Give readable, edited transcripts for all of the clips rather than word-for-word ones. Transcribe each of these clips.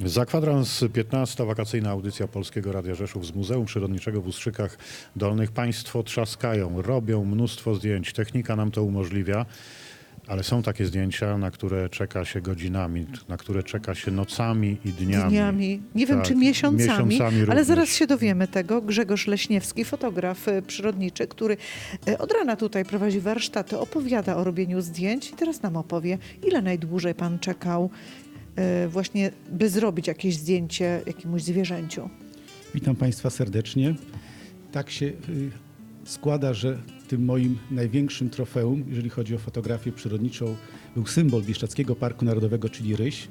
Za kwadrans 15. Wakacyjna audycja Polskiego Radia Rzeszów z Muzeum Przyrodniczego w Ustrzykach Dolnych. Państwo trzaskają, robią mnóstwo zdjęć. Technika nam to umożliwia, ale są takie zdjęcia, na które czeka się godzinami, na które czeka się nocami i dniami. Nie wiem, Tak, czy miesiącami, ale również. zaraz się dowiemy tego. Grzegorz Leśniewski, fotograf przyrodniczy, który od rana tutaj prowadzi warsztaty, opowiada o robieniu zdjęć i teraz nam opowie, ile najdłużej pan czekał właśnie, by zrobić jakieś zdjęcie jakiemuś zwierzęciu. Witam Państwa serdecznie. Tak się składa, że tym moim największym trofeum, jeżeli chodzi o fotografię przyrodniczą, był symbol Bieszczadzkiego Parku Narodowego, czyli ryś.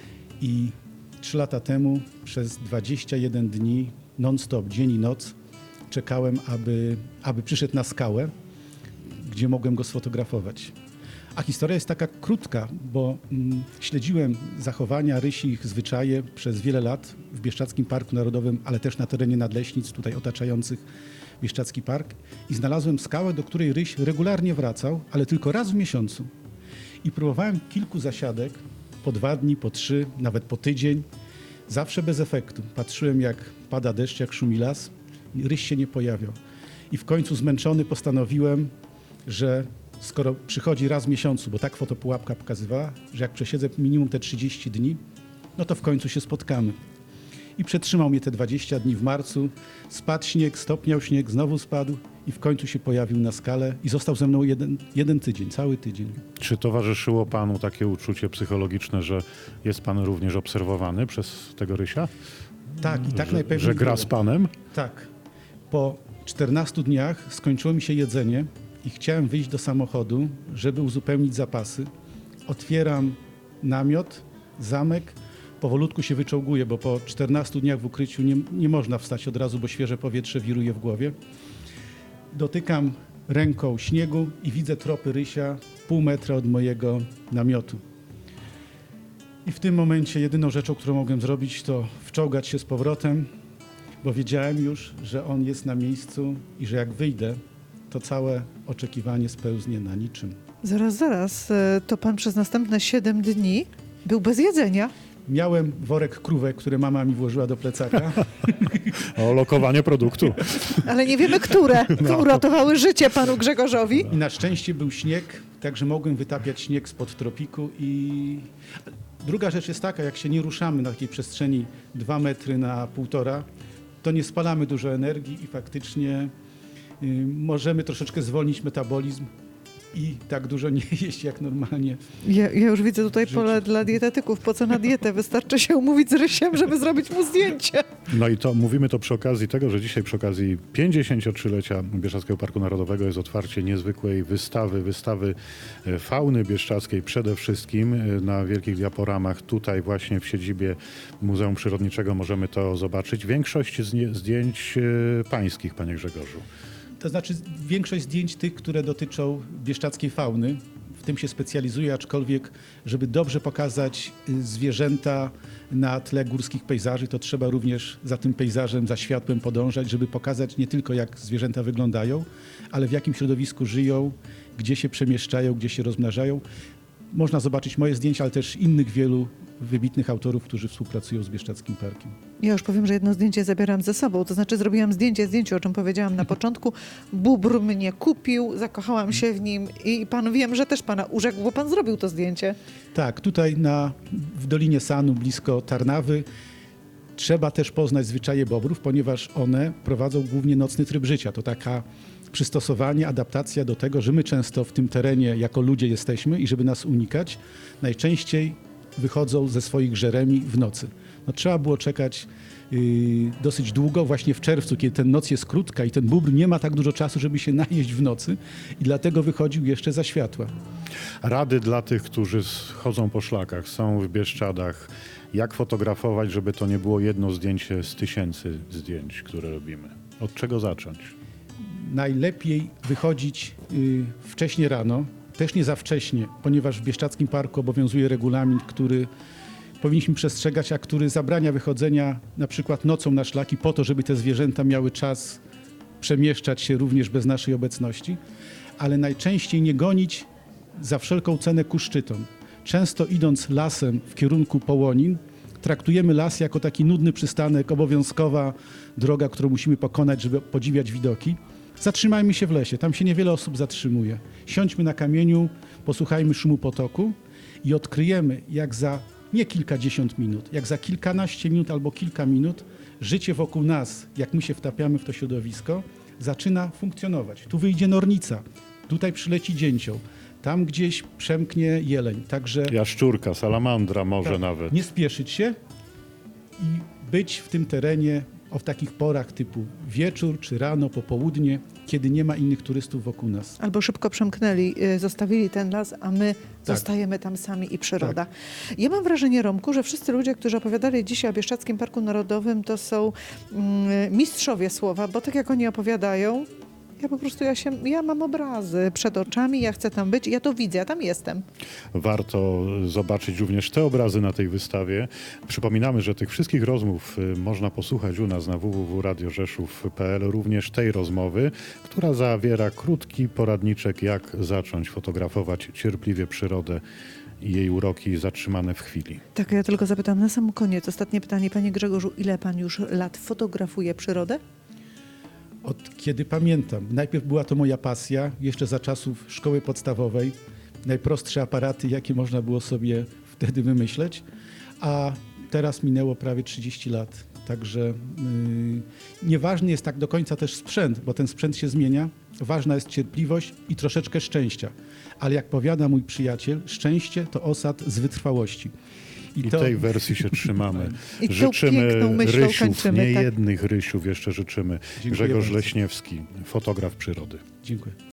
I 3 lata temu przez 21 dni non-stop, dzień i noc czekałem, aby przyszedł na skałę, gdzie mogłem go sfotografować. A historia jest taka krótka, bo śledziłem zachowania rysi, ich zwyczaje przez wiele lat w Bieszczadzkim Parku Narodowym, ale też na terenie nadleśnic tutaj otaczających Bieszczadzki Park i znalazłem skałę, do której ryś regularnie wracał, ale tylko raz w miesiącu. I próbowałem kilku zasiadek, po 2 dni, po 3, nawet po tydzień, zawsze bez efektu. Patrzyłem, jak pada deszcz, jak szumi las i ryś się nie pojawiał. I w końcu zmęczony postanowiłem, że skoro przychodzi raz w miesiącu, bo tak fotopułapka pokazywała, że jak przesiedzę minimum te 30 dni, no to w końcu się spotkamy. I przetrzymał mnie te 20 dni w marcu, spadł śnieg, stopniał śnieg, znowu spadł i w końcu się pojawił na skale i został ze mną jeden tydzień, cały tydzień. Czy towarzyszyło panu takie uczucie psychologiczne, że jest pan również obserwowany przez tego rysia? Tak, i tak najpewniej Że gra było. z panem? Tak. Po 14 dniach skończyło mi się jedzenie i chciałem wyjść do samochodu, żeby uzupełnić zapasy. Otwieram namiot, zamek, powolutku się wyczołguję, bo po 14 dniach w ukryciu nie można wstać od razu, bo świeże powietrze wiruje w głowie. Dotykam ręką śniegu i widzę tropy rysia pół metra od mojego namiotu. I w tym momencie jedyną rzeczą, którą mogłem zrobić, to wczołgać się z powrotem, bo wiedziałem już, że on jest na miejscu i że jak wyjdę, to całe oczekiwanie spełznie na niczym. Zaraz, to pan przez następne 7 dni był bez jedzenia? Miałem worek krówek, które mama mi włożyła do plecaka. O lokowanie produktu. Ale nie wiemy, które uratowały życie panu Grzegorzowi. I na szczęście był śnieg, także mogłem wytapiać śnieg spod tropiku. I druga rzecz jest taka, jak się nie ruszamy na takiej przestrzeni 2 metry na 1,5, to nie spalamy dużo energii i faktycznie możemy troszeczkę zwolnić metabolizm i tak dużo nie jeść jak normalnie. Ja już widzę tutaj pole dla dietetyków. Po co na dietę? Wystarczy się umówić z rysiem, żeby zrobić mu zdjęcie. No i to mówimy to przy okazji tego, że dzisiaj przy okazji 53-lecia Bieszczadzkiego Parku Narodowego jest otwarcie niezwykłej wystawy fauny bieszczadzkiej przede wszystkim na wielkich diaporamach. Tutaj właśnie w siedzibie Muzeum Przyrodniczego możemy to zobaczyć. Większość zdjęć pańskich, panie Grzegorzu. To znaczy większość zdjęć tych, które dotyczą bieszczadzkiej fauny, w tym się specjalizuję, aczkolwiek żeby dobrze pokazać zwierzęta na tle górskich pejzaży, to trzeba również za tym pejzażem, za światłem podążać, żeby pokazać nie tylko jak zwierzęta wyglądają, ale w jakim środowisku żyją, gdzie się przemieszczają, gdzie się rozmnażają. Można zobaczyć moje zdjęcia, ale też innych wielu wybitnych autorów, którzy współpracują z Bieszczadzkim Parkiem. Ja już powiem, że jedno zdjęcie zabieram ze sobą. To znaczy zrobiłam zdjęciu, o czym powiedziałam na początku. Bóbr mnie kupił, zakochałam się w nim i pan wiem, że też pana urzekł, bo pan zrobił to zdjęcie. Tak, tutaj w Dolinie Sanu, blisko Tarnawy, trzeba też poznać zwyczaje bobrów, ponieważ one prowadzą głównie nocny tryb życia. To taka przystosowanie, adaptacja do tego, że my często w tym terenie jako ludzie jesteśmy i żeby nas unikać, najczęściej wychodzą ze swoich żeremi w nocy. No, trzeba było czekać dosyć długo, właśnie w czerwcu, kiedy ten noc jest krótka i ten bóbr nie ma tak dużo czasu, żeby się najeść w nocy i dlatego wychodził jeszcze za światła. Rady dla tych, którzy chodzą po szlakach, są w Bieszczadach. Jak fotografować, żeby to nie było jedno zdjęcie z 1000 zdjęć, które robimy? Od czego zacząć? Najlepiej wychodzić wcześnie rano, też nie za wcześnie, ponieważ w Bieszczadzkim Parku obowiązuje regulamin, który powinniśmy przestrzegać, a który zabrania wychodzenia na przykład nocą na szlaki po to, żeby te zwierzęta miały czas przemieszczać się również bez naszej obecności, ale najczęściej nie gonić za wszelką cenę ku szczytom. Często idąc lasem w kierunku Połonin, traktujemy las jako taki nudny przystanek, obowiązkowa droga, którą musimy pokonać, żeby podziwiać widoki. Zatrzymajmy się w lesie, tam się niewiele osób zatrzymuje. Siądźmy na kamieniu, posłuchajmy szumu potoku i odkryjemy, jak za nie kilkadziesiąt minut, jak za kilkanaście minut albo kilka minut życie wokół nas, jak my się wtapiamy w to środowisko, zaczyna funkcjonować. Tu wyjdzie nornica, tutaj przyleci dzięcioł, tam gdzieś przemknie jeleń. Także Jaszczurka, salamandra może tak, nawet. nie spieszyć się i być w tym terenie o takich porach typu wieczór czy rano, popołudnie, kiedy nie ma innych turystów wokół nas. Albo szybko przemknęli, zostawili ten las, a my zostajemy tam sami i przyroda. Ja mam wrażenie, Romku, że wszyscy ludzie, którzy opowiadali dzisiaj o Bieszczadzkim Parku Narodowym, to są mistrzowie słowa, bo tak jak oni opowiadają, ja po prostu, ja mam obrazy przed oczami, ja chcę tam być, ja to widzę, ja tam jestem. Warto zobaczyć również te obrazy na tej wystawie. Przypominamy, że tych wszystkich rozmów można posłuchać u nas na www.radiorzeszów.pl, również tej rozmowy, która zawiera krótki poradniczek, jak zacząć fotografować cierpliwie przyrodę i jej uroki zatrzymane w chwili. Tak, ja tylko zapytam na sam koniec, ostatnie pytanie, panie Grzegorzu, ile pan już lat fotografuje przyrodę? Od kiedy pamiętam. Najpierw była to moja pasja, jeszcze za czasów szkoły podstawowej. Najprostsze aparaty, jakie można było sobie wtedy wymyśleć, a teraz minęło prawie 30 lat. Także nieważny jest tak do końca też sprzęt, bo ten sprzęt się zmienia. Ważna jest cierpliwość i troszeczkę szczęścia. Ale jak powiada mój przyjaciel, szczęście to osad z wytrwałości. I tej wersji się trzymamy. I tą Życzymy piękną myślą rysiów, kończymy, nie tak. jednych rysiów jeszcze życzymy. Dziękuję Grzegorz bardzo. Leśniewski, fotograf przyrody. Dziękuję.